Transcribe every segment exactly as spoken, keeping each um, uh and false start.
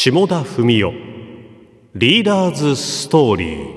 下田文雄リーダーズストーリー。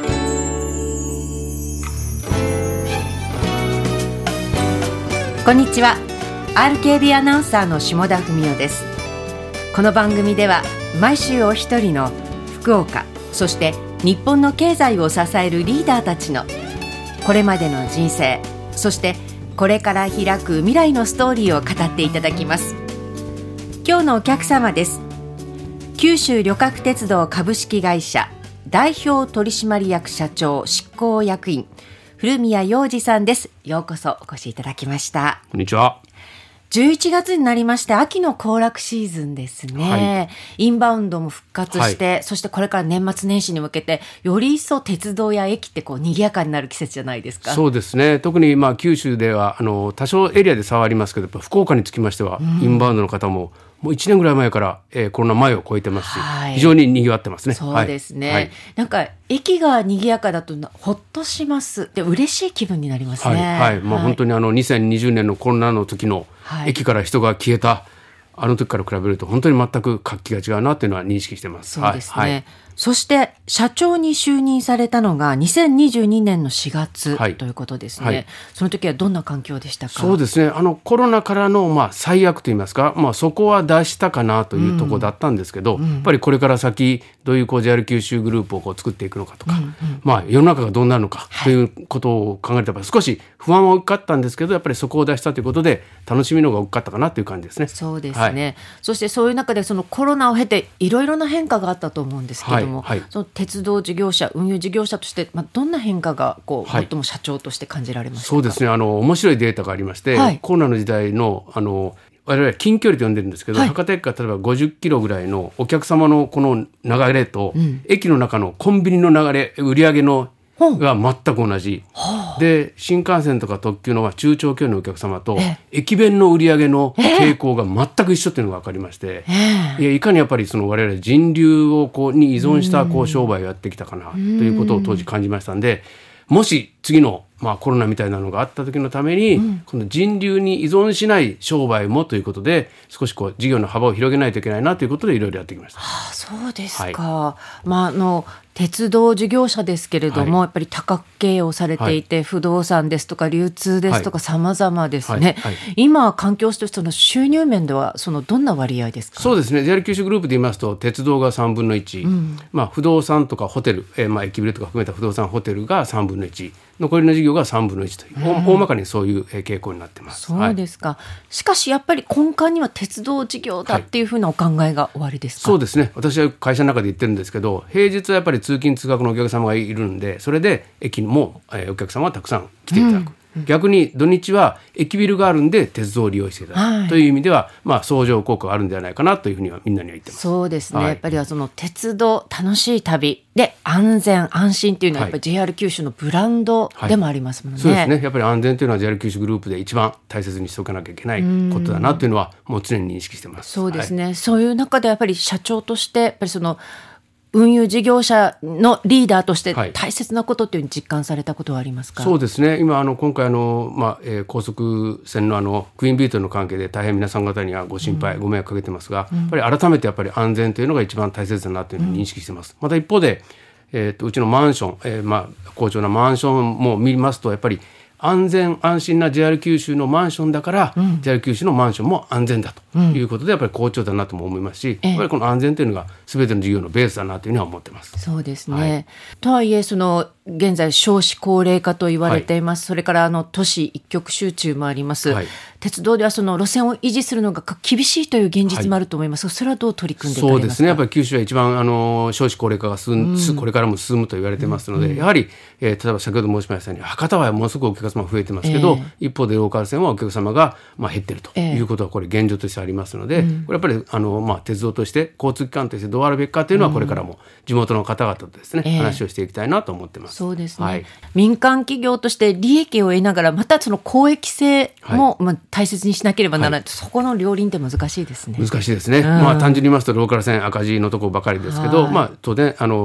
こんにちは。 アールケービー アナウンサーの下田文雄です。この番組では毎週お一人の福岡、そして日本の経済を支えるリーダーたちのこれまでの人生、そしてこれから開く未来のストーリーを語っていただきます。今日のお客様です。九州旅客鉄道株式会社代表取締役社長執行役員古宮洋二さんです。ようこそお越しいただきました。 こんにちは。 じゅういちがつになりまして秋の行楽シーズンですね、はい、インバウンドも復活して、はい、そしてこれから年末年始に向けてより一層鉄道や駅ってこう賑やかになる季節じゃないですか。 そうですね。特にまあ九州ではあの多少エリアで差はありますけど、やっぱ福岡につきましては、うん、インバウンドの方ももういちねんぐらい前から、えー、コロナ前を超えてますし、はい、非常に賑わってますね。 そうですね、 はい、 なんか駅が賑やかだとほっとします。で嬉しい気分になりますね。 はいはい、まあ、本当にあのにせんにじゅうねんのコロナの時の駅から人が消えた、はい、あの時から比べると本当に全く活気が違うなというのは認識してます。 そうですね、 はいはい、 そして社長に就任されたのがにせんにじゅうにねんのしがつ、はい、ということですね、はい、その時はどんな環境でしたか。 そうですね、あのコロナからのまあ最悪といいますか、まあ、そこは出したかなというところだったんですけど、うん、やっぱりこれから先どういうこう ジェイアール 九州グループをこう作っていくのかとか、うんうん、まあ、世の中がどうなるのかということを考えれば少し不安は大きかったんですけど、やっぱりそこを出したということで楽しみの方が大きかったかなという感じですね。 そうですね、はい、そしてそういう中でそのコロナを経ていろいろな変化があったと思うんですけども、はいはい、その鉄道事業者運輸事業者として、まあ、どんな変化がこう、はい、最も社長として感じられましたか。 そうですね、あの面白いデータがありまして、はい、コロナの時代のあの我々は近距離と呼んでるんですけど、はい、博多駅から例えばごじゅっキロぐらいのお客様のこの流れと、うん、駅の中のコンビニの流れ売り上げのが全く同じ、はあ、で新幹線とか特急の中長距離のお客様と駅弁の売り上げの傾向が全く一緒っていうのが分かりまして、いやいかにやっぱりその我々人流をこうに依存したこう商売をやってきたかなということを当時感じましたんで、もし次のまあコロナみたいなのがあった時のために、うん、この人流に依存しない商売もということで少しこう事業の幅を広げないといけないなということでいろいろやってきました。 はあ、そうですか、はい、まあ、あの鉄道事業者ですけれども、はい、やっぱり多角経営をされていて、はい、不動産ですとか流通ですとか様々ですね、はいはい、今環境としての収入面ではそのどんな割合ですか。 そうですね、 ジェイアール 九州グループで言いますと鉄道がさんぶんのいち、うん、まあ、不動産とかホテル、えーまあ、駅ビルとか含めた不動産ホテルがさんぶんのいち、残りの事業がさんぶんのいちという、うん、大まかにそういう傾向になってます。 そうですか、はい、しかしやっぱり根幹には鉄道事業だっていうふうなお考えがおありですか。 はい、そうですね、私は会社の中で言ってるんですけど、平日はやっぱり通勤通学のお客様がいるんで、それで駅にも、えー、お客様はたくさん来ていただく、うん、逆に土日は駅ビルがあるんで鉄道を利用していただく、はい、という意味では、まあ、相乗効果があるんではないかなというふうにはみんなには言ってます。 そうですね、 はい、 やっぱりはその鉄道楽しい旅で安全安心っていうのはやっぱり ジェイアール 九州のブランドでもありますもんね。 はいはい、そうですね、やっぱり安全というのは ジェイアール 九州グループで一番大切にしておかなきゃいけないことだなというのはもう常に認識してます。 そうですね、はい、そういう中でやっぱり社長としてやっぱりその運輸事業者のリーダーとして大切なことっていうのに実感されたことはありますか。 はい、そうですね、今あの今回あの、まあえー、高速船のあのクイーンビートの関係で大変皆さん方にはご心配、うん、ご迷惑かけてますが、うん、やっぱり改めてやっぱり安全というのが一番大切だなというのを認識してます。うん、また一方で、えー、とうちのマンション、えーまあ、好調なマンションも見ますとやっぱり安全安心な ジェイアール 九州のマンションだから、うん、ジェイアール 九州のマンションも安全だということで、やっぱり好調だなとも思いますし、うん、やっぱりこの安全というのが全ての事業のベースだなというふうには思ってます。 そうですね、はい、とはいえその現在少子高齢化と言われています、はい、それからあの都市一極集中もあります、はい、鉄道ではその路線を維持するのが厳しいという現実もあると思いますが、はい、それはどう取り組んでいかれますか。 そうですね、やっぱり九州は一番あの少子高齢化が進、うん、これからも進むと言われてますので、うん、やはり、えー、例えば先ほど申しましたように博多はものすごくお客様増えてますけど、えー、一方でローカル線はお客様が、まあ、減っているということはこれ現状としてありますので、えー、これやっぱりあの、まあ、鉄道として交通機関としてどうあるべきかというのはこれからも地元の方々とですね、うん、話をしていきたいなと思ってます。 そうですね、 はい、 民間企業として利益を得ながらまたその公益性も、はい、まあ、大切にしなければならない、はい、そこの両輪って難しいですね。 難しいですね、うん、まあ、単純に言いますとローカル線赤字のところばかりですけど、まあ、当然あの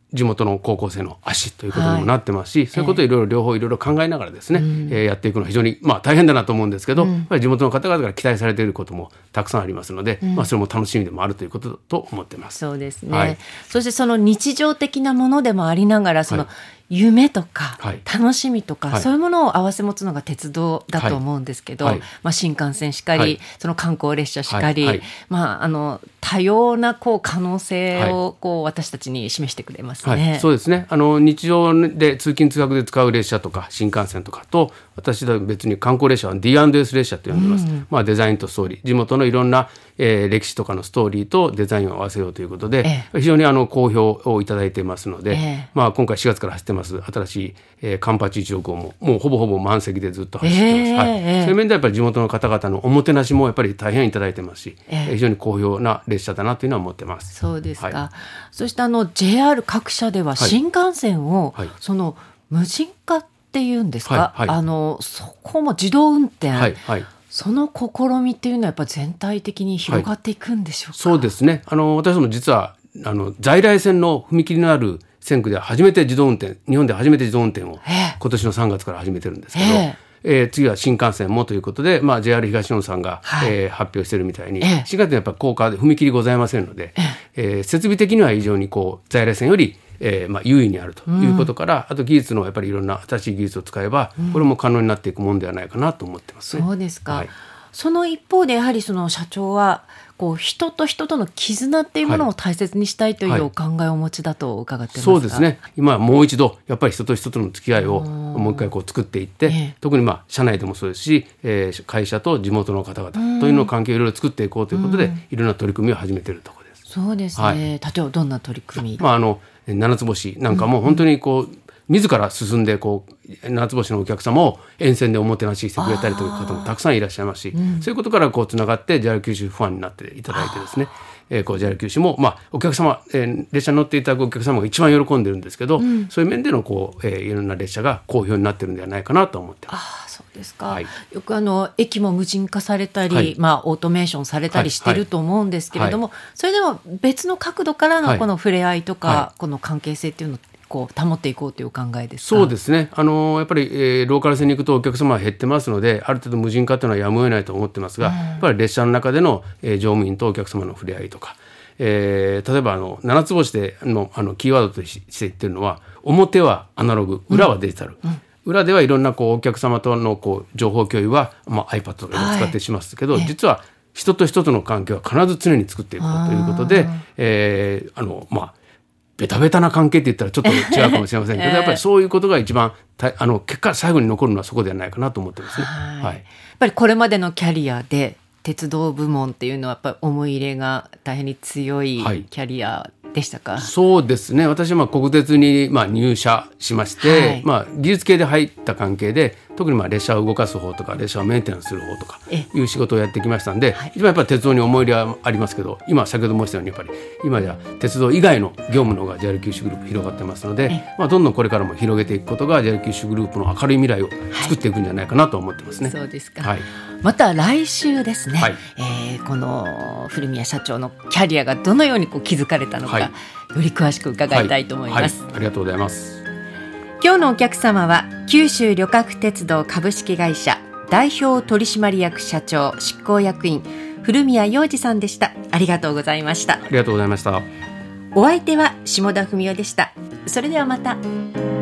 地元の高校生の足ということにもなってますし、はい、そういうことをいろいろ両方いろいろ考えながらですね、えーえー、やっていくのは非常に、まあ、大変だなと思うんですけど、うん、やっぱり地元の方々から期待されていることもたくさんありますので、うんまあ、それも楽しみでもあるということと思っています。 そうですね、はい、そしてその日常的なものでもありながらその、はい夢とか楽しみとか、はい、そういうものを併せ持つのが鉄道だと思うんですけど、はいまあ、新幹線しかり、はい、その観光列車しかり、はいまあ、あの多様なこう可能性をこう私たちに示してくれますね、 はい、そうですね。あの日常で通勤通学で使う列車とか新幹線とかと、私は別に観光列車は ディーアンドエス 列車と呼んでます、うんまあ、デザインとストーリー、地元のいろんな、えー、歴史とかのストーリーとデザインを合わせようということで、ええ、非常にあの好評をいただいていますので、えまあ、今回しがつから走ってます新しい、えー、カンパチいちろくごももうほぼほぼ満席でずっと走ってます、えはいえ、そういう面ではやっぱり地元の方々のおもてなしもやっぱり大変いただいてますし、え非常に好評な列車だなというのは思ってます。 そうですか、はい、そしてあの ジェイアール 各社では新幹線を、はい、その無人化っていうんですか、はいはい、あのそこも自動運転、はいはいその試みっていうのはやっぱ全体的に広がっていくんでしょうか。 はい、そうですね。あの私も実はあの在来線の踏切のある線区では初めて自動運転、日本で初めて自動運転を今年のさんがつから始めてるんですけど、えーえー、次は新幹線もということで、まあ、ジェイアール 東日本さんが、はいえー、発表しているみたいに、えー、新幹線はやっぱり高架で踏切ございませんので、えーえー、設備的には非常にこう在来線よりえーまあ、優位にあるということから、うん、あと技術のやっぱりいろんな新しい技術を使えば、うん、これも可能になっていくものではないかなと思ってますね。 そうですか、はい、その一方でやはりその社長はこう人と人との絆っていうものを大切にしたいというお考えをお持ちだと伺っていますが、 はいはい、そうですね。今はもう一度やっぱり人と人との付き合いをもう一回こう作っていって、ええ、特にまあ社内でもそうですし、えー、会社と地元の方々というの関係をいろいろ作っていこうということで、いろんな取り組みを始めているところです。 そうですね、はい、例えばどんな取り組み、 まあ、あの七つ星なんかも本当にこう、うん自ら進んでこう七つ星のお客様を沿線でおもてなししてくれたりという方もたくさんいらっしゃいますし、うん、そういうことからこうつながって ジェイアール 九州ファンになっていただいてですね、えー、こう ジェイアール 九州も、まあ、お客様、えー、列車に乗っていただくお客様が一番喜んでるんですけど、うん、そういう面でのこう、えー、いろんな列車が好評になってるんではないかなと思ってます。 あそうですか、はい、よくあの駅も無人化されたり、はいまあ、オートメーションされたりしてると思うんですけれども、はいはい、それでも別の角度からのこの触れ合いとか、はい、この関係性っていうのこう保っていこうという考えですか。 そうですね。あのやっぱり、えー、ローカル線に行くとお客様は減ってますので、ある程度無人化というのはやむを得ないと思ってますが、うん、やっぱり列車の中での、えー、乗務員とお客様の触れ合いとか、えー、例えばあの七つ星で の, あのキーワードとして言ってるのは、表はアナログ、裏はデジタル、うんうん裏ではいろんなこうお客様とのこう情報共有は、まあ、iPad とかで使ってしますけど、はい、実は人と人との関係は必ず常に作っていこうということで、えー、あのまあベタベタな関係って言ったらちょっと違うかもしれませんけど、えー、やっぱりそういうことが一番あの結果最後に残るのはそこではないかなと思ってますね。はいはい、やっぱりこれまでのキャリアで鉄道部門っていうのはやっぱり思い入れが大変に強いキャリアでしたか。はい、そうですね。 私はまあ国鉄にまあ入社しまして、はいまあ、技術系で入った関係で特にまあ列車を動かす方とか列車をメンテナンスする方とかいう仕事をやってきましたんで、はい、一番やっぱり鉄道に思い入れはありますけど、今先ほど申したようにやっぱり今じゃ鉄道以外の業務の方が ジェイアール 九州グループ広がってますので、まあ、どんどんこれからも広げていくことが ジェイアール 九州グループの明るい未来を作っていくんじゃないかなと思ってますね。 はい、そうですか。 はい、 また来週ですね、 はいえー、この古宮社長のキャリアがどのようにこう築かれたのか、はい、より詳しく伺いたいと思います。 はいはい、ありがとうございます。 今日のお客様は九州旅客鉄道株式会社代表取締役社長執行役員古宮洋二さんでした。ありがとうございました。 ありがとうございました。 お相手は下田文夫でした。それではまた。